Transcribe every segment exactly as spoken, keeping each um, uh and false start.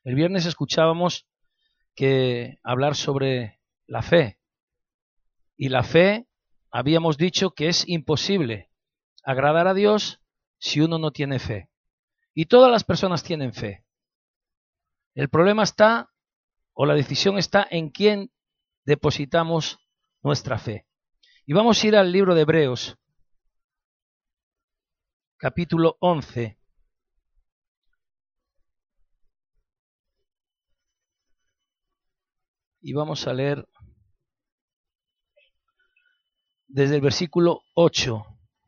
El viernes escuchábamos que hablar sobre la fe. Y la fe, habíamos dicho que es imposible agradar a Dios si uno no tiene fe. Y todas las personas tienen fe. El problema está, o la decisión está, en quién depositamos nuestra fe. Y vamos a ir al libro de Hebreos, capítulo once. Y vamos a leer desde el versículo ocho.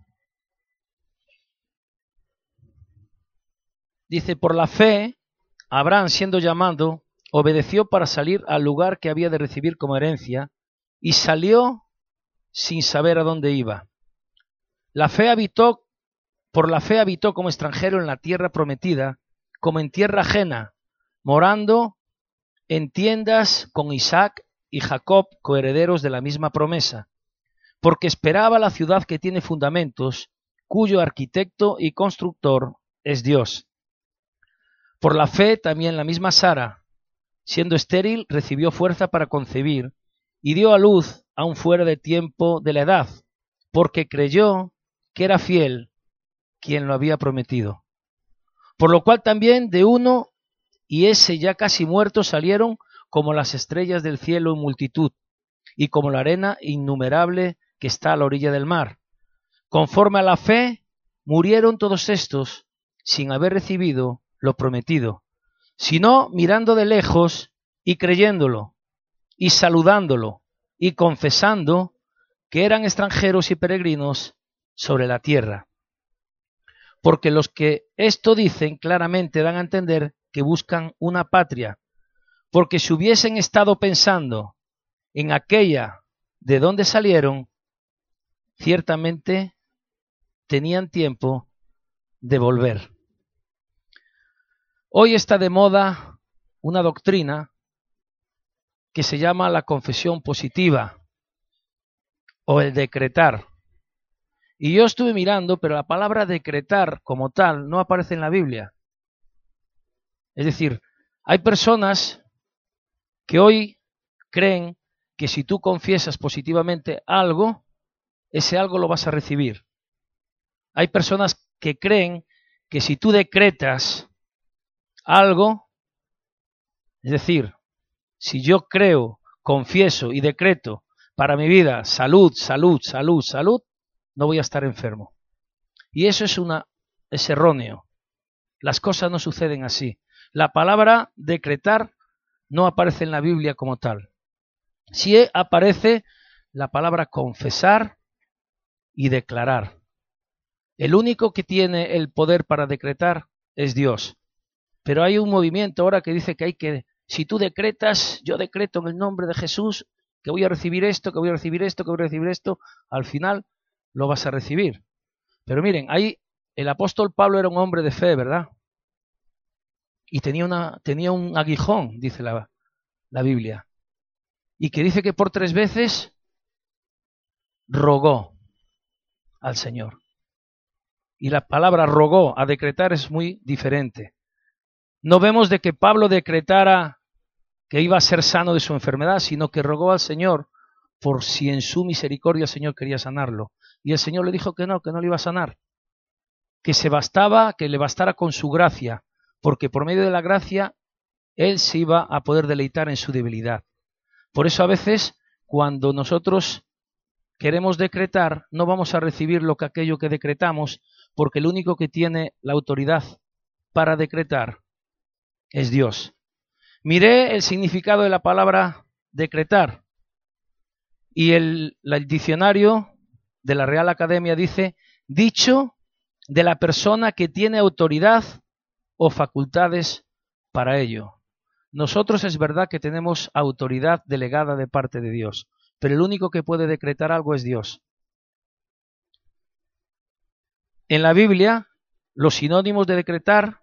Dice, por la fe, Abraham, siendo llamado, obedeció para salir al lugar que había de recibir como herencia, y salió sin saber a dónde iba. La fe habitó, por la fe habitó como extranjero en la tierra prometida, como en tierra ajena, morando en tiendas con Isaac y Jacob, coherederos de la misma promesa, porque esperaba la ciudad que tiene fundamentos, cuyo arquitecto y constructor es Dios. Por la fe también la misma Sara, siendo estéril, recibió fuerza para concebir, y dio a luz aún fuera de tiempo de la edad, porque creyó que era fiel quien lo había prometido. Por lo cual también de uno y ese ya casi muerto salieron como las estrellas del cielo en multitud, y como la arena innumerable que está a la orilla del mar. Conforme a la fe, murieron todos estos sin haber recibido lo prometido, sino mirando de lejos y creyéndolo, y saludándolo, y confesando que eran extranjeros y peregrinos sobre la tierra. Porque los que esto dicen claramente dan a entender que buscan una patria, porque si hubiesen estado pensando en aquella de donde salieron, ciertamente tenían tiempo de volver. Hoy está de moda una doctrina que se llama la confesión positiva o el decretar. Y yo estuve mirando, pero la palabra decretar como tal no aparece en la Biblia. Es decir, hay personas que hoy creen que si tú confiesas positivamente algo, ese algo lo vas a recibir. Hay personas que creen que si tú decretas algo, es decir, si yo creo, confieso y decreto para mi vida salud, salud, salud, salud, no voy a estar enfermo. Y eso es una es erróneo. Las cosas no suceden así. La palabra decretar no aparece en la Biblia como tal. Sí aparece la palabra confesar y declarar. El único que tiene el poder para decretar es Dios. Pero hay un movimiento ahora que dice que hay que, si tú decretas, yo decreto en el nombre de Jesús que voy a recibir esto, que voy a recibir esto, que voy a recibir esto, al final lo vas a recibir. Pero miren, ahí el apóstol Pablo era un hombre de fe, ¿verdad? Y tenía, una, tenía un aguijón, dice la, la Biblia. Y que dice que por tres veces rogó al Señor. Y la palabra rogó a decretar es muy diferente. No vemos de que Pablo decretara que iba a ser sano de su enfermedad, sino que rogó al Señor por si en su misericordia el Señor quería sanarlo. Y el Señor le dijo que no, que no le iba a sanar. Que se bastaba, que le bastara con su gracia, porque por medio de la gracia él se iba a poder deleitar en su debilidad. Por eso a veces cuando nosotros queremos decretar, no vamos a recibir lo que aquello que decretamos, porque el único que tiene la autoridad para decretar es Dios. Miré el significado de la palabra decretar y el, el diccionario de la Real Academia dice dicho de la persona que tiene autoridad o facultades para ello. Nosotros es verdad que tenemos autoridad delegada de parte de Dios, pero el único que puede decretar algo es Dios. En la Biblia, los sinónimos de decretar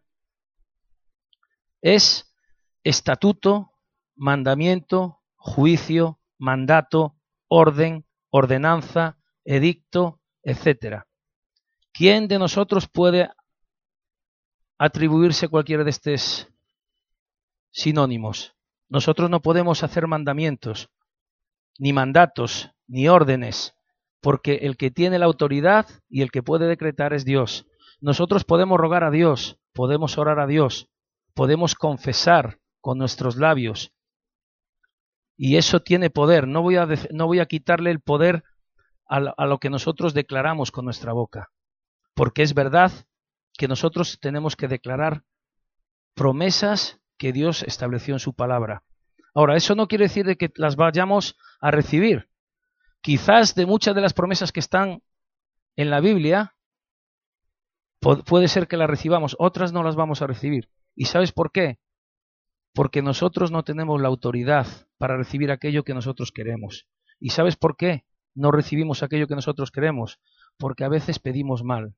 es estatuto, mandamiento, juicio, mandato, orden, ordenanza, edicto, etcétera. ¿Quién de nosotros puede atribuirse cualquiera de estos sinónimos. Nosotros no podemos hacer mandamientos, ni mandatos, ni órdenes, porque el que tiene la autoridad y el que puede decretar es Dios. Nosotros podemos rogar a Dios, podemos orar a Dios, podemos confesar con nuestros labios, y eso tiene poder. No voy a, no voy a quitarle el poder a lo, a lo que nosotros declaramos con nuestra boca, porque es verdad que nosotros tenemos que declarar promesas que Dios estableció en su palabra. Ahora, eso no quiere decir de que las vayamos a recibir. Quizás de muchas de las promesas que están en la Biblia, puede ser que las recibamos, otras no las vamos a recibir. ¿Y sabes por qué? Porque nosotros no tenemos la autoridad para recibir aquello que nosotros queremos. ¿Y sabes por qué no recibimos aquello que nosotros queremos? Porque a veces pedimos mal.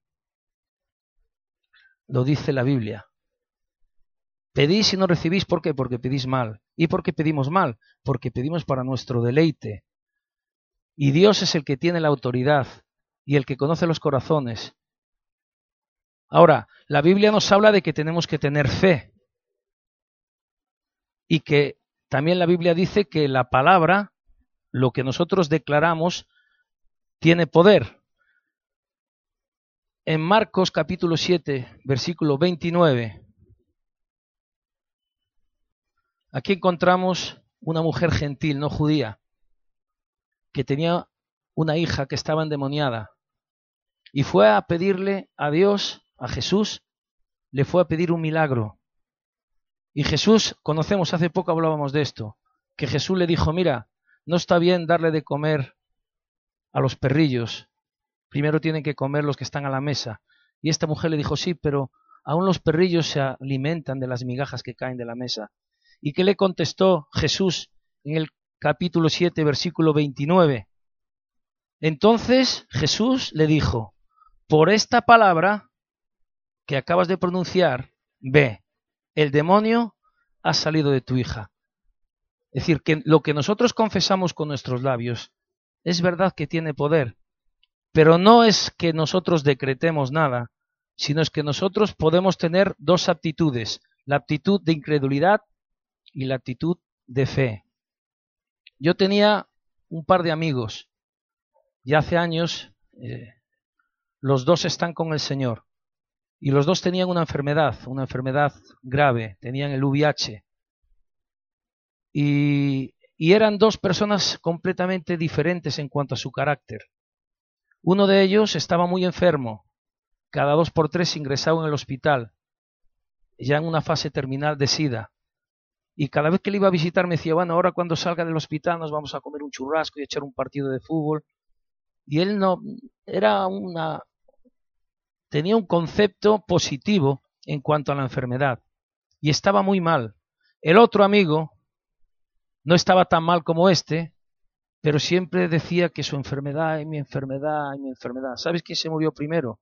Lo dice la Biblia. Pedís y no recibís, ¿por qué? Porque pedís mal. ¿Y por qué pedimos mal? Porque pedimos para nuestro deleite. Y Dios es el que tiene la autoridad y el que conoce los corazones. Ahora, la Biblia nos habla de que tenemos que tener fe. Y que también la Biblia dice que la palabra, lo que nosotros declaramos, tiene poder. En Marcos capítulo siete, versículo veintinueve, aquí encontramos una mujer gentil, no judía, que tenía una hija que estaba endemoniada y fue a pedirle a Dios, a Jesús, le fue a pedir un milagro. Y Jesús, conocemos, hace poco hablábamos de esto, que Jesús le dijo, mira, no está bien darle de comer a los perrillos, primero tienen que comer los que están a la mesa. Y esta mujer le dijo, sí, pero aún los perrillos se alimentan de las migajas que caen de la mesa. ¿Y qué le contestó Jesús en el capítulo siete, versículo veintinueve? Entonces Jesús le dijo, por esta palabra que acabas de pronunciar, ve, el demonio ha salido de tu hija. Es decir, que lo que nosotros confesamos con nuestros labios es verdad que tiene poder, pero no es que nosotros decretemos nada, sino es que nosotros podemos tener dos aptitudes, la aptitud de incredulidad y la actitud de fe. Yo tenía un par de amigos, ya hace años, eh, los dos están con el Señor, y los dos tenían una enfermedad, una enfermedad grave, tenían el V I H, y, y eran dos personas completamente diferentes en cuanto a su carácter. Uno de ellos estaba muy enfermo, cada dos por tres ingresado en el hospital, ya en una fase terminal de SIDA. Y cada vez que le iba a visitar me decía, bueno, ahora cuando salga del hospital nos vamos a comer un churrasco y echar un partido de fútbol. Y él no, era una, tenía un concepto positivo en cuanto a la enfermedad. Y estaba muy mal. El otro amigo no estaba tan mal como este, pero siempre decía que su enfermedad y mi enfermedad y mi enfermedad. ¿Sabes quién se murió primero?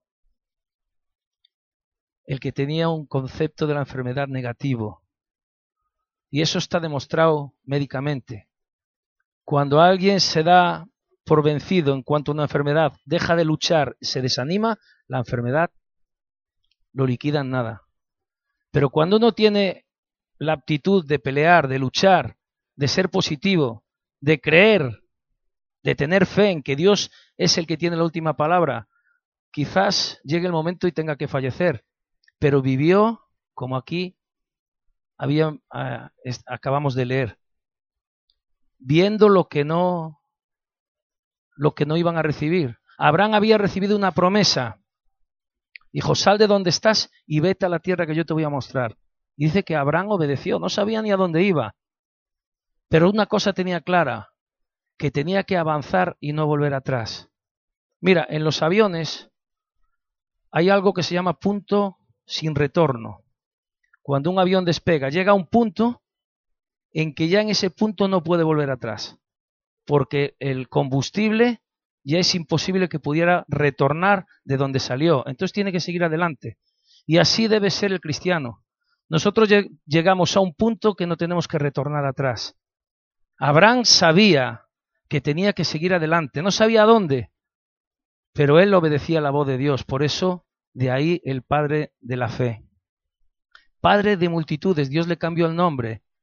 El que tenía un concepto de la enfermedad negativo. Y eso está demostrado médicamente. Cuando alguien se da por vencido en cuanto a una enfermedad, deja de luchar, se desanima, la enfermedad lo liquida en nada. Pero cuando uno tiene la aptitud de pelear, de luchar, de ser positivo, de creer, de tener fe en que Dios es el que tiene la última palabra, quizás llegue el momento y tenga que fallecer, pero vivió como aquí había, uh, acabamos de leer, viendo lo que no, lo que no iban a recibir. Abraham había recibido una promesa. Dijo, sal de donde estás y vete a la tierra que yo te voy a mostrar. Y dice que Abraham obedeció, no sabía ni a dónde iba. Pero una cosa tenía clara, que tenía que avanzar y no volver atrás. Mira, en los aviones hay algo que se llama punto sin retorno. Cuando un avión despega, llega a un punto en que ya en ese punto no puede volver atrás, porque el combustible ya es imposible que pudiera retornar de donde salió. Entonces tiene que seguir adelante. Y así debe ser el cristiano. Nosotros llegamos a un punto que no tenemos que retornar atrás. Abraham sabía que tenía que seguir adelante, no sabía a dónde, pero él obedecía la voz de Dios. Por eso, de ahí el padre de la fe. Padre de multitudes, Dios le cambió el nombre.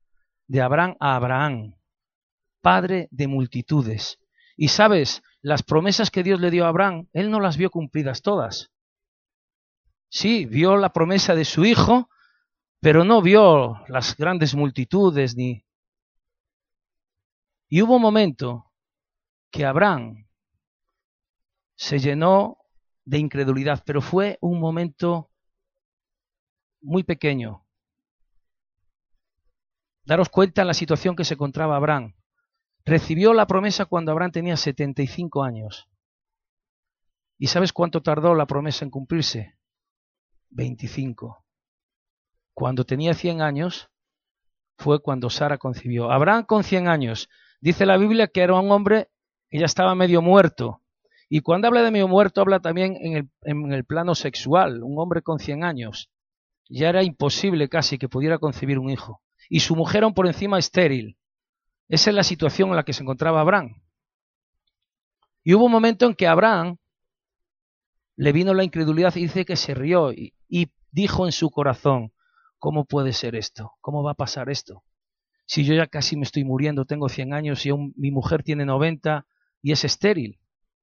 de Abraham a Abraham, padre de multitudes. Y sabes, las promesas que Dios le dio a Abraham, él no las vio cumplidas todas. Sí, vio la promesa de su hijo, pero no vio las grandes multitudes ni... Y hubo un momento que Abraham se llenó de incredulidad, pero fue un momento muy pequeño. Daros cuenta en la situación que se encontraba Abraham. Recibió la promesa cuando Abraham tenía setenta y cinco años. ¿Y sabes cuánto tardó la promesa en cumplirse? veinticinco. Cuando tenía cien años fue cuando Sara concibió. Abraham con cien años. Dice la Biblia que era un hombre que ya estaba medio muerto. Y cuando habla de medio muerto habla también en el, en el plano sexual. Un hombre con cien años. Ya era imposible casi que pudiera concebir un hijo. Y su mujer aún por encima estéril. Esa es la situación en la que se encontraba Abraham. Y hubo un momento en que a Abraham le vino la incredulidad y dice que se rió y, y dijo en su corazón, ¿cómo puede ser esto? ¿Cómo va a pasar esto? Si yo ya casi me estoy muriendo, tengo cien años y aún mi mujer tiene noventa y es estéril.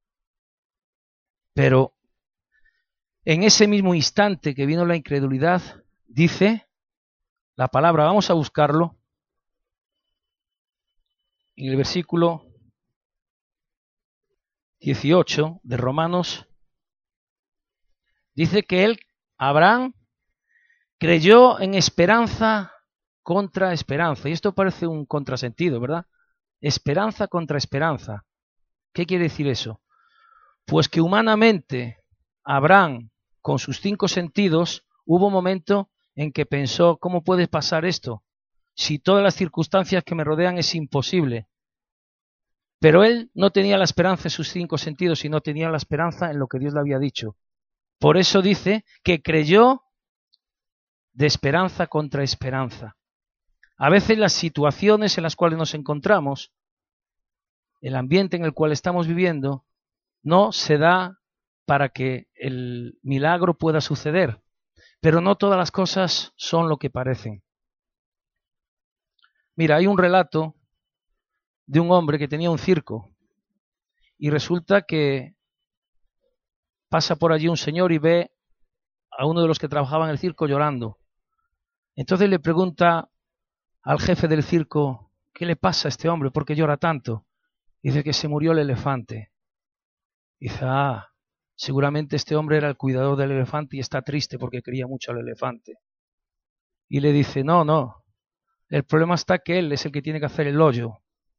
Pero en ese mismo instante que vino la incredulidad, dice la palabra, vamos a buscarlo, en el versículo dieciocho de Romanos, dice que él, Abraham, creyó en esperanza contra esperanza. Y esto parece un contrasentido, ¿verdad? Esperanza contra esperanza. ¿Qué quiere decir eso? Pues que humanamente Abraham, con sus cinco sentidos, hubo un momento en que pensó, ¿cómo puede pasar esto? Si todas las circunstancias que me rodean es imposible. Pero él no tenía la esperanza en sus cinco sentidos, sino tenía la esperanza en lo que Dios le había dicho. Por eso dice que creyó de esperanza contra esperanza. A veces las situaciones en las cuales nos encontramos, el ambiente en el cual estamos viviendo, no se da para que el milagro pueda suceder. Pero no todas las cosas son lo que parecen. Mira, hay un relato de un hombre que tenía un circo y resulta que pasa por allí un señor y ve a uno de los que trabajaba en el circo llorando. Entonces le pregunta al jefe del circo, ¿qué le pasa a este hombre? ¿Por qué llora tanto? Dice que se murió el elefante. Dice, ah, seguramente este hombre era el cuidador del elefante y está triste porque quería mucho al elefante. Y le dice, no, no, el problema está que él es el que tiene que hacer el hoyo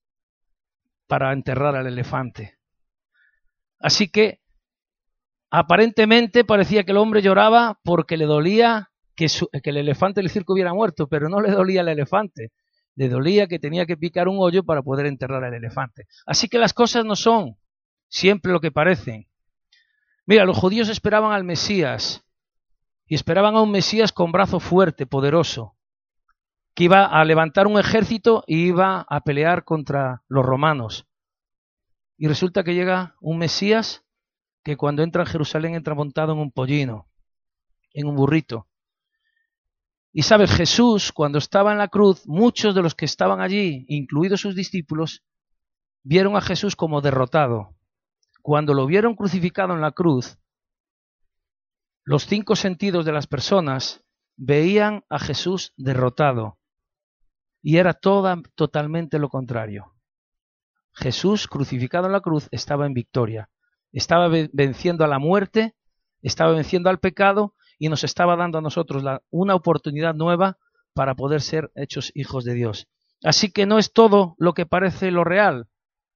para enterrar al elefante. Así que aparentemente parecía que el hombre lloraba porque le dolía que, su, que el elefante del circo hubiera muerto, pero no le dolía al elefante, le dolía que tenía que picar un hoyo para poder enterrar al elefante. Así que las cosas no son siempre lo que parecen. Mira, los judíos esperaban al Mesías y esperaban a un Mesías con brazo fuerte, poderoso, que iba a levantar un ejército y iba a pelear contra los romanos. Y resulta que llega un Mesías que cuando entra en Jerusalén entra montado en un pollino, en un burrito. Y sabes, Jesús, cuando estaba en la cruz, muchos de los que estaban allí, incluidos sus discípulos, vieron a Jesús como derrotado. Cuando lo vieron crucificado en la cruz, los cinco sentidos de las personas veían a Jesús derrotado. Y era toda, totalmente lo contrario. Jesús, crucificado en la cruz, estaba en victoria. Estaba venciendo a la muerte, estaba venciendo al pecado y nos estaba dando a nosotros la, una oportunidad nueva para poder ser hechos hijos de Dios. Así que no es todo lo que parece lo real.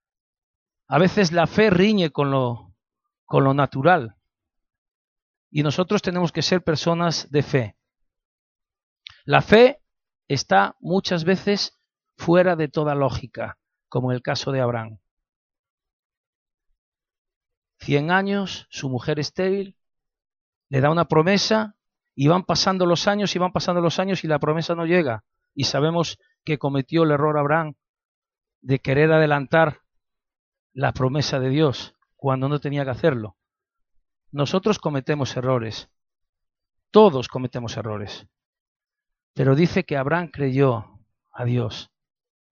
A veces la fe riñe con lo, con lo natural. Y nosotros tenemos que ser personas de fe. La fe está muchas veces fuera de toda lógica, como en el caso de Abraham. Cien años, su mujer estéril, le da una promesa y van pasando los años y van pasando los años y la promesa no llega. Y sabemos que cometió el error Abraham de querer adelantar la promesa de Dios cuando no tenía que hacerlo. Nosotros cometemos errores. Todos cometemos errores. Pero dice que Abraham creyó a Dios.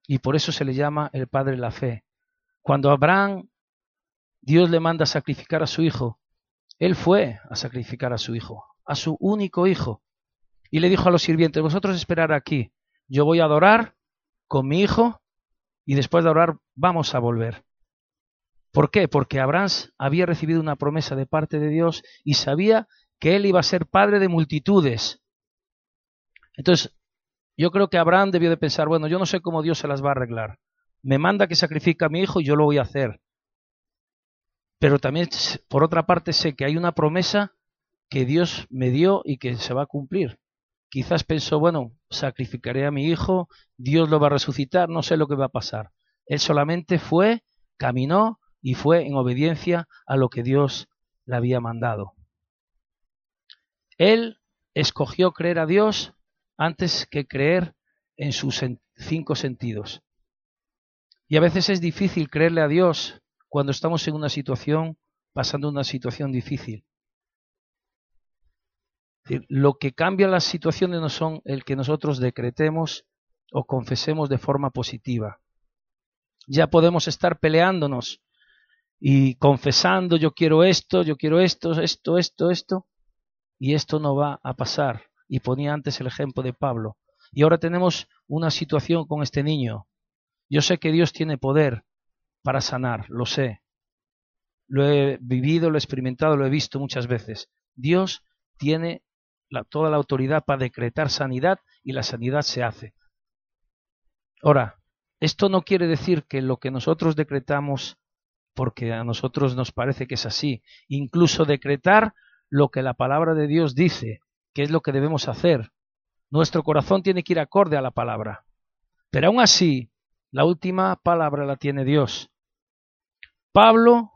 y por eso se le llama el padre de la fe. Cuando Abraham, Dios le manda a sacrificar a su hijo, él fue a sacrificar a su hijo, a su único hijo, y le dijo a los sirvientes, vosotros esperad aquí, yo voy a adorar con mi hijo y después de adorar vamos a volver. ¿Por qué? Porque Abraham había recibido una promesa de parte de Dios y sabía que él iba a ser padre de multitudes. Entonces, yo creo que Abraham debió de pensar, bueno, yo no sé cómo Dios se las va a arreglar. Me manda que sacrifique a mi hijo y yo lo voy a hacer. Pero también, por otra parte, sé que hay una promesa que Dios me dio y que se va a cumplir. Quizás pensó, bueno, sacrificaré a mi hijo, Dios lo va a resucitar, no sé lo que va a pasar. Él solamente fue, caminó y fue en obediencia a lo que Dios le había mandado. Él escogió creer a Dios antes que creer en sus cinco sentidos. Y a veces es difícil creerle a Dios cuando estamos en una situación, pasando una situación difícil. Es decir, lo que cambia las situaciones no son el que nosotros decretemos o confesemos de forma positiva. Ya podemos estar peleándonos y confesando, yo quiero esto, yo quiero esto, esto, esto, esto, y esto no va a pasar. Y ponía antes el ejemplo de Pablo. Y ahora tenemos una situación con este niño. Yo sé que Dios tiene poder para sanar, lo sé. Lo he vivido, lo he experimentado, lo he visto muchas veces. Dios tiene la, toda la autoridad para decretar sanidad y la sanidad se hace. Ahora, esto no quiere decir que lo que nosotros decretamos, porque a nosotros nos parece que es así, incluso decretar lo que la palabra de Dios dice, que es lo que debemos hacer. Nuestro corazón tiene que ir acorde a la palabra. Pero aún así, la última palabra la tiene Dios. Pablo,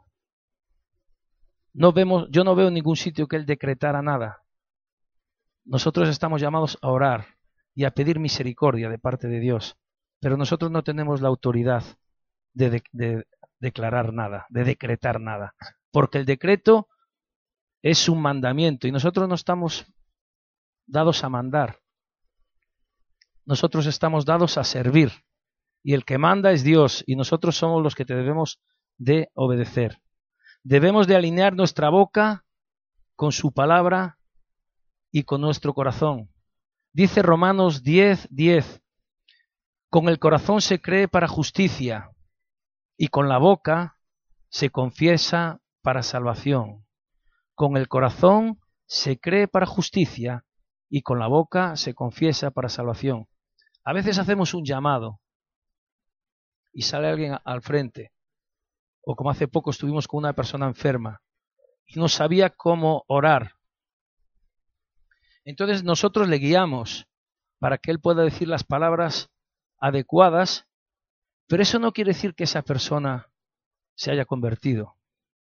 no vemos, yo no veo en ningún sitio que él decretara nada. Nosotros estamos llamados a orar y a pedir misericordia de parte de Dios, pero nosotros no tenemos la autoridad de, de, de declarar nada, de decretar nada, porque el decreto es un mandamiento y nosotros no estamos dados a mandar. Nosotros estamos dados a servir y el que manda es Dios y nosotros somos los que te debemos de obedecer. Debemos de alinear nuestra boca con su palabra y con nuestro corazón. Dice Romanos diez, diez, con el corazón se cree para justicia y con la boca se confiesa para salvación. Con el corazón se cree para justicia y con la boca se confiesa para salvación. A veces hacemos un llamado y sale alguien al frente, o como hace poco estuvimos con una persona enferma y no sabía cómo orar. Entonces nosotros le guiamos para que él pueda decir las palabras adecuadas, pero eso no quiere decir que esa persona se haya convertido.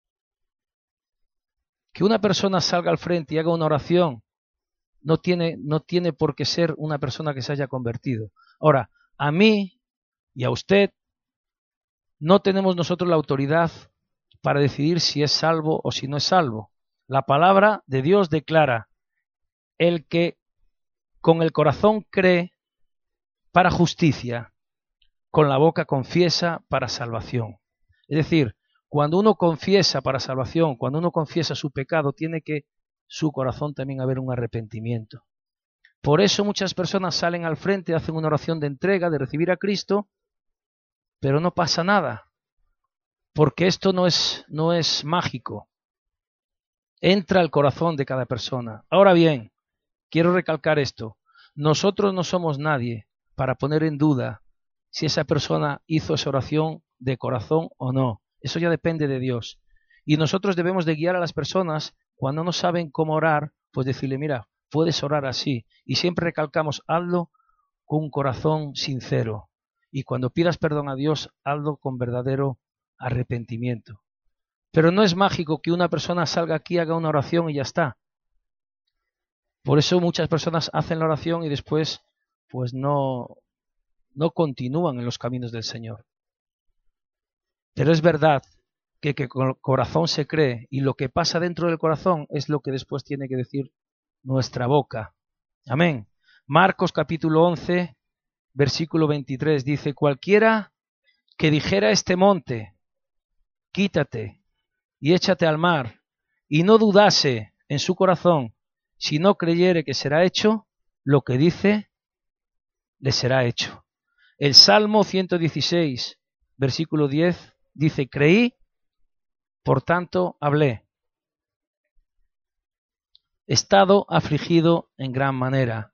Que una persona salga al frente y haga una oración no tiene, no tiene por qué ser una persona que se haya convertido. Ahora, a mí y a usted no tenemos nosotros la autoridad para decidir si es salvo o si no es salvo. La palabra de Dios declara: el que con el corazón cree para justicia, con la boca confiesa para salvación. Es decir, cuando uno confiesa para salvación, cuando uno confiesa su pecado, tiene que su corazón también haber un arrepentimiento. Por eso muchas personas salen al frente, hacen una oración de entrega, de recibir a Cristo, pero no pasa nada, porque esto no es, no es mágico. Entra al corazón de cada persona. Ahora bien, quiero recalcar esto. Nosotros no somos nadie para poner en duda si esa persona hizo esa oración de corazón o no. Eso ya depende de Dios. Y nosotros debemos de guiar a las personas cuando no saben cómo orar, pues decirle, mira, puedes orar así. Y siempre recalcamos, hazlo con un corazón sincero. Y cuando pidas perdón a Dios, hazlo con verdadero arrepentimiento. Pero no es mágico que una persona salga aquí, haga una oración y ya está. Por eso muchas personas hacen la oración y después pues no, no continúan en los caminos del Señor. Pero es verdad que, que con el corazón se cree y lo que pasa dentro del corazón es lo que después tiene que decir nuestra boca. Amén. Marcos capítulo once, versículo veintitrés, dice, cualquiera que dijera a este monte, quítate y échate al mar, y no dudase en su corazón, si no creyere que será hecho, lo que dice, le será hecho. El Salmo ciento dieciséis, versículo diez, dice, creí, por tanto hablé. Estado afligido en gran manera.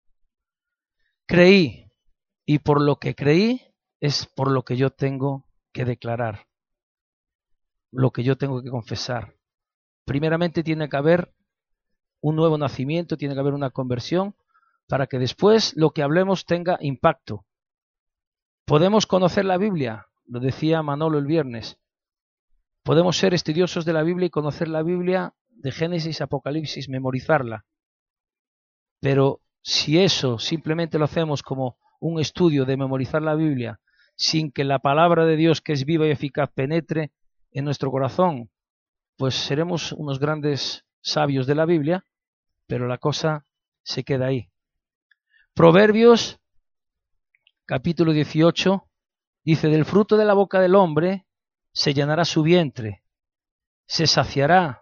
Creí, y por lo que creí es por lo que yo tengo que declarar, lo que yo tengo que confesar. Primeramente tiene que haber un nuevo nacimiento, tiene que haber una conversión, para que después lo que hablemos tenga impacto. Podemos conocer la Biblia, lo decía Manolo el viernes. Podemos ser estudiosos de la Biblia y conocer la Biblia de Génesis a Apocalipsis, memorizarla. Pero si eso simplemente lo hacemos como un estudio de memorizar la Biblia, sin que la palabra de Dios, que es viva y eficaz, penetre en nuestro corazón, pues seremos unos grandes sabios de la Biblia, pero la cosa se queda ahí. Proverbios, capítulo dieciocho, dice, del fruto de la boca del hombre se llenará su vientre, se saciará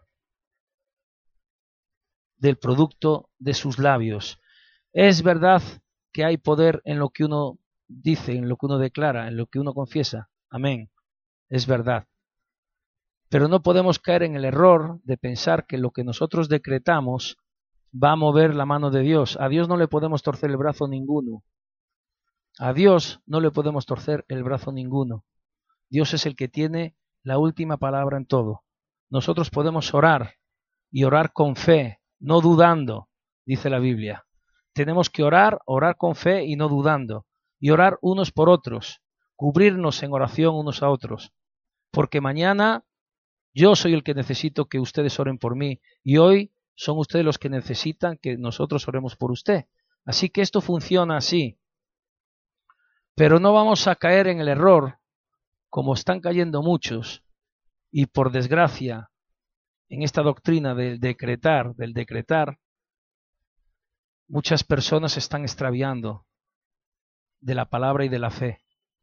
del producto de sus labios. Es verdad que hay poder en lo que uno dice, en lo que uno declara, en lo que uno confiesa. Amén. Es verdad. Pero no podemos caer en el error de pensar que lo que nosotros decretamos va a mover la mano de Dios. A Dios no le podemos torcer el brazo ninguno. A Dios no le podemos torcer el brazo ninguno. Dios es el que tiene la última palabra en todo. Nosotros podemos orar y orar con fe, no dudando, dice la Biblia. Tenemos que orar, orar con fe y no dudando. Y orar unos por otros, cubrirnos en oración unos a otros. Porque mañana yo soy el que necesito que ustedes oren por mí y hoy son ustedes los que necesitan que nosotros oremos por usted. Así que esto funciona así. Pero no vamos a caer en el error, como están cayendo muchos, y por desgracia, en esta doctrina del decretar, del decretar, muchas personas se están extraviando de la palabra y de la fe,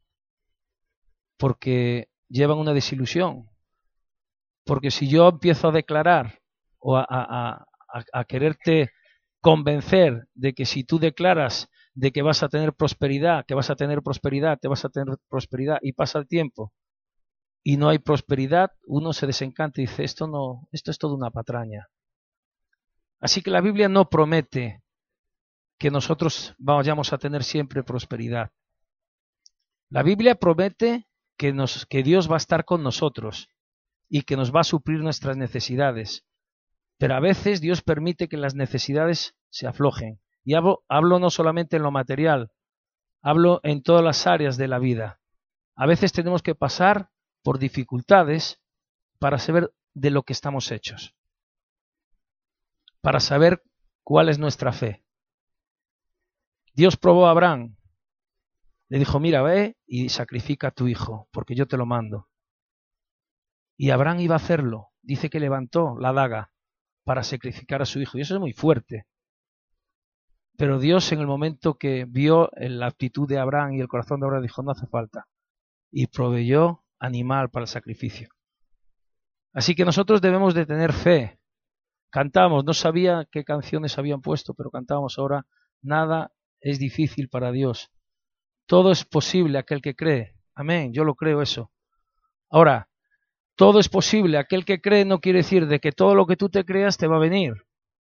porque llevan una desilusión. Porque si yo empiezo a declarar o a, a, a, a quererte convencer de que si tú declaras de que vas a tener prosperidad, que vas a tener prosperidad, te vas a tener prosperidad, y pasa el tiempo y no hay prosperidad, uno se desencanta y dice, esto no, esto es toda una patraña. Así que la Biblia no promete que nosotros vayamos a tener siempre prosperidad. La Biblia promete que, nos, que Dios va a estar con nosotros y que nos va a suplir nuestras necesidades. Pero a veces Dios permite que las necesidades se aflojen. Y hablo, hablo no solamente en lo material, hablo en todas las áreas de la vida. A veces tenemos que pasar por dificultades para saber de lo que estamos hechos, para saber cuál es nuestra fe. Dios probó a Abraham, le dijo, mira, ve y sacrifica a tu hijo, porque yo te lo mando. Y Abraham iba a hacerlo, dice que levantó la daga para sacrificar a su hijo, y eso es muy fuerte. Pero Dios, en el momento que vio la actitud de Abraham y el corazón de Abraham, dijo, no hace falta, y proveyó animal para el sacrificio. Así que nosotros debemos de tener fe. Cantamos, no sabía qué canciones habían puesto, pero cantábamos ahora, nada es difícil para Dios. Todo es posible aquel que cree. Amén, yo lo creo eso. Ahora, todo es posible aquel que cree no quiere decir de que todo lo que tú te creas te va a venir.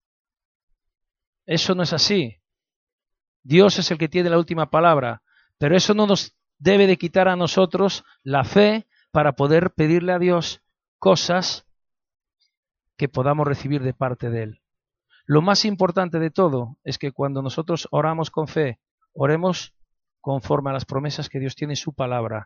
Eso no es así. Dios es el que tiene la última palabra, pero eso no nos debe de quitar a nosotros la fe para poder pedirle a Dios cosas que podamos recibir de parte de Él. Lo más importante de todo es que cuando nosotros oramos con fe, oremos conforme a las promesas que Dios tiene en su palabra.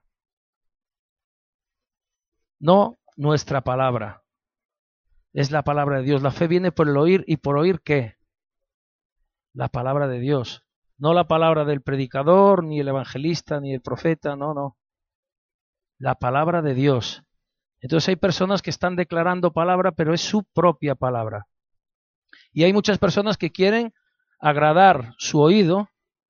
No nuestra palabra, es la palabra de Dios. La fe viene por el oír, y por oír ¿qué? La palabra de Dios. No la palabra del predicador, ni el evangelista, ni el profeta, no, no. La palabra de Dios. Entonces hay personas que están declarando palabra, pero es su propia palabra. Y hay muchas personas que quieren agradar su oído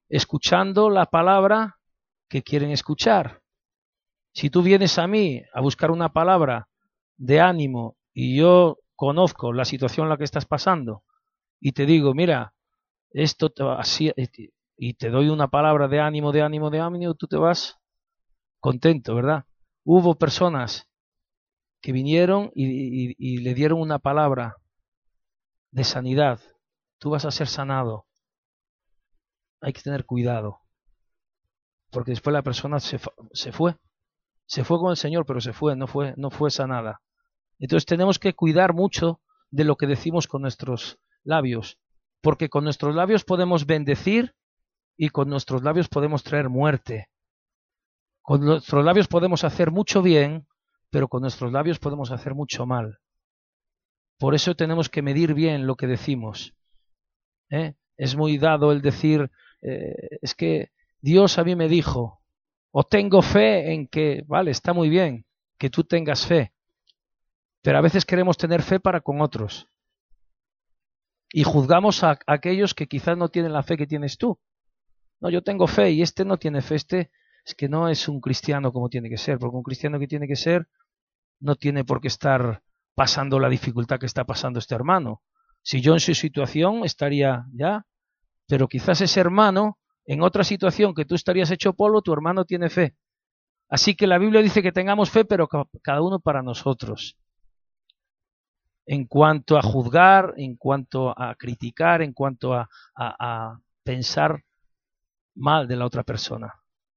escuchando la palabra que quieren escuchar. Si tú vienes a mí a buscar una palabra de ánimo y yo conozco la situación en la que estás pasando y te digo, mira, esto te va así, y te doy una palabra de ánimo, de ánimo, de ánimo, tú te vas contento, ¿verdad? Hubo personas que vinieron y, y, y le dieron una palabra de sanidad. Tú vas a ser sanado. Hay que tener cuidado, porque después la persona se, se fue. Se fue con el Señor, pero se fue, no fue, no fue sanada. Entonces tenemos que cuidar mucho de lo que decimos con nuestros labios, porque con nuestros labios podemos bendecir y con nuestros labios podemos traer muerte. Con nuestros labios podemos hacer mucho bien, pero con nuestros labios podemos hacer mucho mal. Por eso tenemos que medir bien lo que decimos. ¿Eh? Es muy dado el decir, eh, es que Dios a mí me dijo, o tengo fe en que, vale, está muy bien que tú tengas fe, pero a veces queremos tener fe para con otros. Y juzgamos a, a aquellos que quizás no tienen la fe que tienes tú. No, yo tengo fe y este no tiene fe, este es que no es un cristiano como tiene que ser, porque un cristiano que tiene que ser no tiene por qué estar pasando la dificultad que está pasando este hermano. Si yo en su situación estaría ya, pero quizás ese hermano, en otra situación que tú estarías hecho polvo, tu hermano tiene fe. Así que la Biblia dice que tengamos fe, pero cada uno para nosotros. En cuanto a juzgar, en cuanto a criticar, en cuanto a, a, a pensar mal de la otra persona.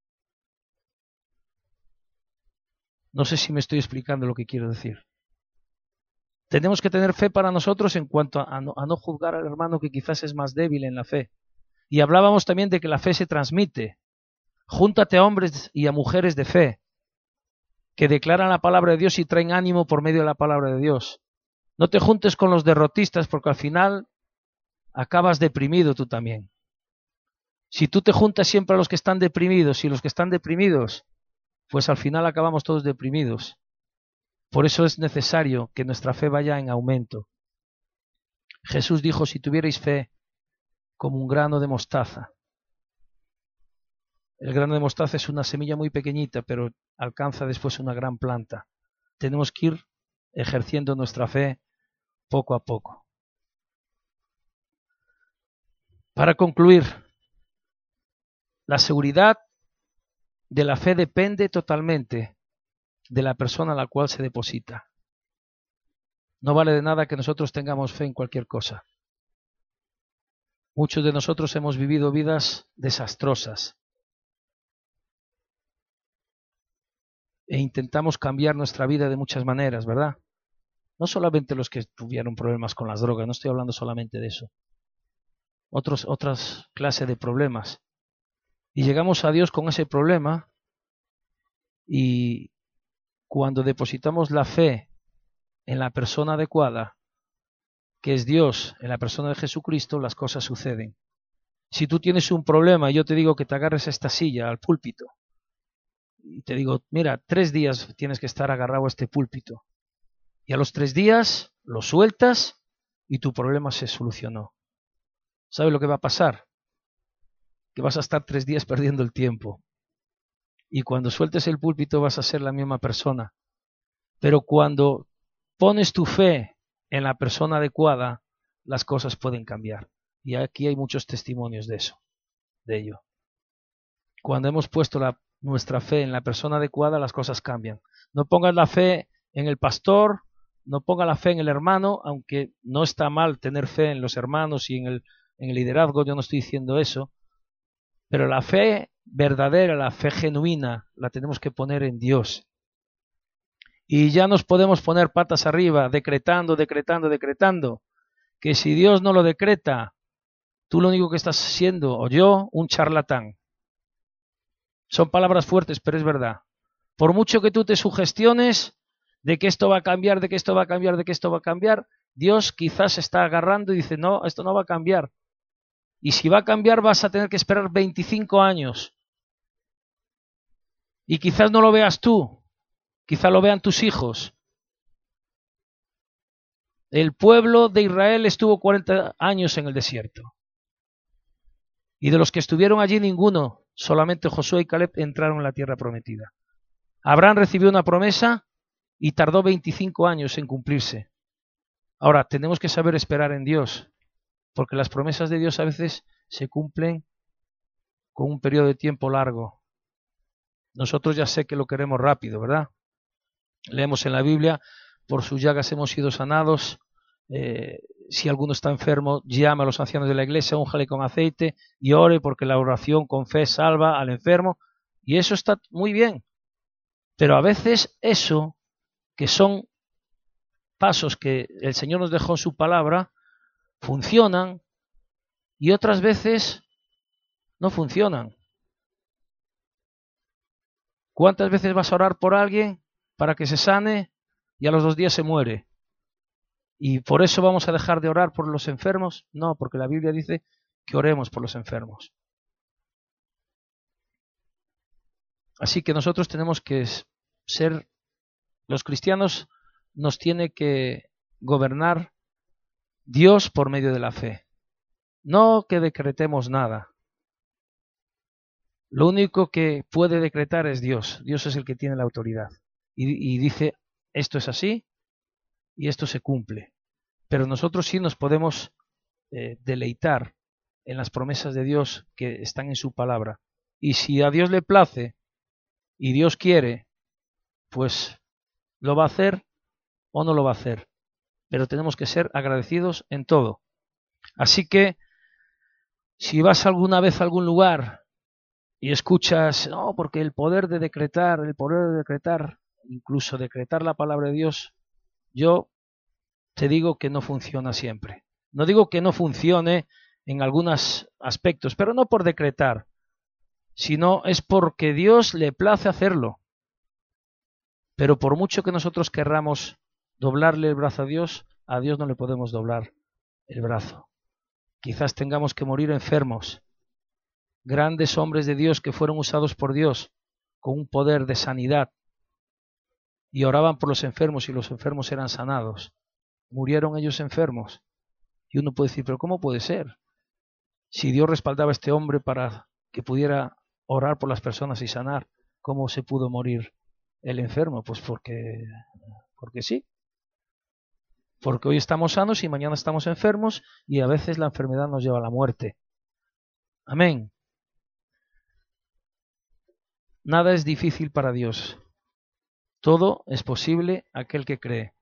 No sé si me estoy explicando lo que quiero decir. Tenemos que tener fe para nosotros en cuanto a no, a no juzgar al hermano que quizás es más débil en la fe. Y hablábamos también de que la fe se transmite. Júntate a hombres y a mujeres de fe que declaran la palabra de Dios y traen ánimo por medio de la palabra de Dios. No te juntes con los derrotistas porque al final acabas deprimido tú también. Si tú te juntas siempre a los que están deprimidos y los que están deprimidos, pues al final acabamos todos deprimidos. Por eso es necesario que nuestra fe vaya en aumento. Jesús dijo, si tuvierais fe como un grano de mostaza. El grano de mostaza es una semilla muy pequeñita, pero alcanza después una gran planta. Tenemos que ir ejerciendo nuestra fe poco a poco. Para concluir, la seguridad de la fe depende totalmente de la persona a la cual se deposita. No vale de nada que nosotros tengamos fe en cualquier cosa. Muchos de nosotros hemos vivido vidas desastrosas e intentamos cambiar nuestra vida de muchas maneras, ¿verdad? No solamente los que tuvieron problemas con las drogas, no estoy hablando solamente de eso. Otros, otras clases de problemas. Y llegamos a Dios con ese problema y cuando depositamos la fe en la persona adecuada, que es Dios, en la persona de Jesucristo, las cosas suceden. Si tú tienes un problema y yo te digo que te agarres a esta silla, al púlpito, y te digo, mira, tres días tienes que estar agarrado a este púlpito, y a los tres días lo sueltas y tu problema se solucionó. ¿Sabes lo que va a pasar? Que vas a estar tres días perdiendo el tiempo. Y cuando sueltes el púlpito vas a ser la misma persona. Pero cuando pones tu fe en la persona adecuada, las cosas pueden cambiar. Y aquí hay muchos testimonios de eso, de ello. Cuando hemos puesto la, nuestra fe en la persona adecuada, las cosas cambian. No pongas la fe en el pastor, no pongas la fe en el hermano, aunque no está mal tener fe en los hermanos y en el, en el liderazgo, yo no estoy diciendo eso. Pero la fe verdadera, la fe genuina, la tenemos que poner en Dios. Y ya nos podemos poner patas arriba, decretando, decretando, decretando, que si Dios no lo decreta, tú lo único que estás siendo, o yo, un charlatán. Son palabras fuertes, pero es verdad. Por mucho que tú te sugestiones de que esto va a cambiar, de que esto va a cambiar, de que esto va a cambiar, Dios quizás se está agarrando y dice, no, esto no va a cambiar. Y si va a cambiar vas a tener que esperar veinticinco años. Y quizás no lo veas tú, quizás lo vean tus hijos. El pueblo de Israel estuvo cuarenta años en el desierto. Y de los que estuvieron allí ninguno, solamente Josué y Caleb entraron en la tierra prometida. Abraham recibió una promesa y tardó veinticinco años en cumplirse. Ahora, tenemos que saber esperar en Dios, porque las promesas de Dios a veces se cumplen con un periodo de tiempo largo. Nosotros ya sé que lo queremos rápido, ¿verdad? Leemos en la Biblia, por sus llagas hemos sido sanados. Eh, si alguno está enfermo, llame a los ancianos de la iglesia, únjale con aceite y ore, porque la oración con fe salva al enfermo. Y eso está muy bien. Pero a veces eso, que son pasos que el Señor nos dejó en su palabra, funcionan y otras veces no funcionan. ¿Cuántas veces vas a orar por alguien para que se sane y a los dos días se muere? ¿Y por eso vamos a dejar de orar por los enfermos? No, porque la Biblia dice que oremos por los enfermos. Así que nosotros tenemos que ser, los cristianos nos tiene que gobernar Dios por medio de la fe. No que decretemos nada. Lo único que puede decretar es Dios. Dios es el que tiene la autoridad. Y, y dice, esto es así y esto se cumple. Pero nosotros sí nos podemos eh, deleitar en las promesas de Dios que están en su palabra. Y si a Dios le place y Dios quiere, pues lo va a hacer o no lo va a hacer. Pero tenemos que ser agradecidos en todo. Así que, si vas alguna vez a algún lugar y escuchas, no, porque el poder de decretar, el poder de decretar, incluso decretar la palabra de Dios, yo te digo que no funciona siempre. No digo que no funcione en algunos aspectos, pero no por decretar, sino es porque Dios le place hacerlo. Pero por mucho que nosotros querramos doblarle el brazo a Dios, a Dios no le podemos doblar el brazo. Quizás tengamos que morir enfermos. Grandes hombres de Dios que fueron usados por Dios con un poder de sanidad y oraban por los enfermos y los enfermos eran sanados. Murieron ellos enfermos. Y uno puede decir, pero ¿cómo puede ser? Si Dios respaldaba a este hombre para que pudiera orar por las personas y sanar, ¿cómo se pudo morir el enfermo? Pues porque, porque sí. Porque hoy estamos sanos y mañana estamos enfermos y a veces la enfermedad nos lleva a la muerte. Amén. Nada es difícil para Dios. Todo es posible a aquel que cree.